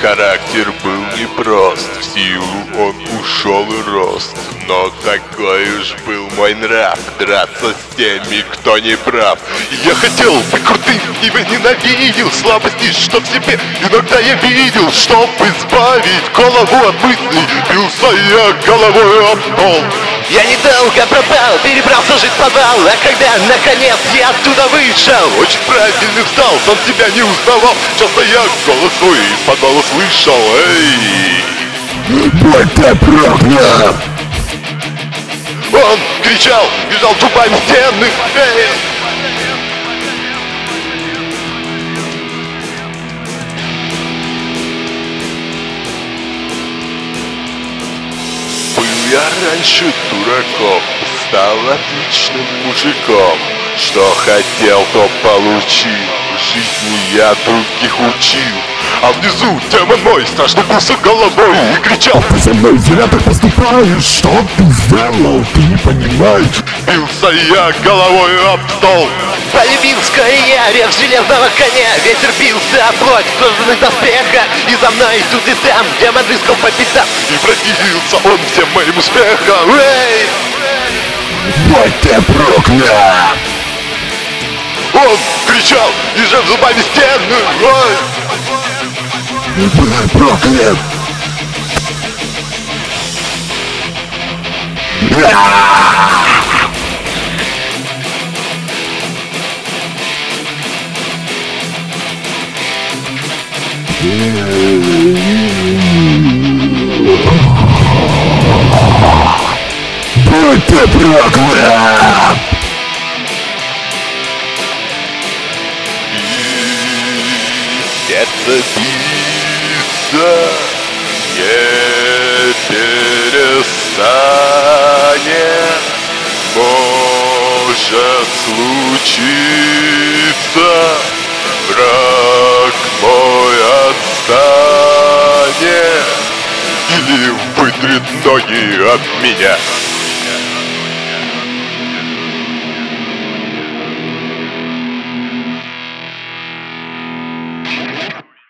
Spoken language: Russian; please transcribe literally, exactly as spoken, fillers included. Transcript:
характер был непрост, в силу он ушел и рос. Но такой уж был мой нрав, драться с теми, кто не прав. Я хотел быть крутым, ибо ненавидел слабости, что в себе иногда я видел. Чтоб избавить голову от мыслей, бился я головой об пол. Я недолго пропал, перебрался жить в подвал. А когда наконец я оттуда вышел, очень правильный встал, сам себя не узнавал. Часто я голос свой из подвала слышал. Эй! Будь ты проклят! Он кричал, бежал зубами стены. Эй! Был я раньше дураком, стал отличным мужиком. Что хотел, то получил, в жизни я других учил. А внизу демон мой страшно бился головой и кричал: ты со мной зря так поступаешь, что ты сделал, ты не понимаешь. Бился я головой об стол. полюбил вскоре я рев железного коня. Ветер бился о плоть в кожаных доспехах, и за мной тут и там демон рыскал по пятам. И противился он всем моим успехам. Эй! Будь ты проклят! Он кричал, езжав зубами стены. Ой! Будь проклят! Будь ты проклят! Сердце биться не перестанет. Может случиться, враг мой отстанет или вытрет ноги от меня.